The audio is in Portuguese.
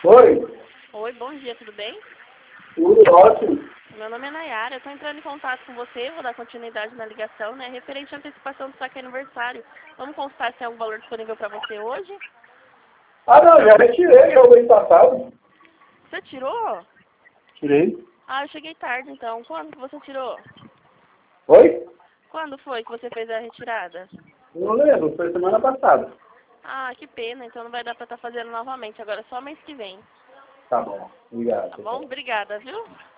Oi, Oi, bom dia, tudo bem? tudo ótimo. Meu nome é Nayara, eu estou entrando em contato com você, vou dar continuidade na ligação, né? Referente à antecipação do saque aniversário. Vamos constar se tem algum valor disponível para você hoje? Ah, não, já retirei já o mês passado. Você tirou? Tirei. Ah, eu cheguei tarde então. Quando que você tirou? Oi? Quando foi que você fez a retirada? Não lembro, foi semana passada. Ah, que pena, então não vai dar para estar fazendo novamente, agora só mês que vem. Tá bom, Tá obrigado. bom? Obrigada, viu?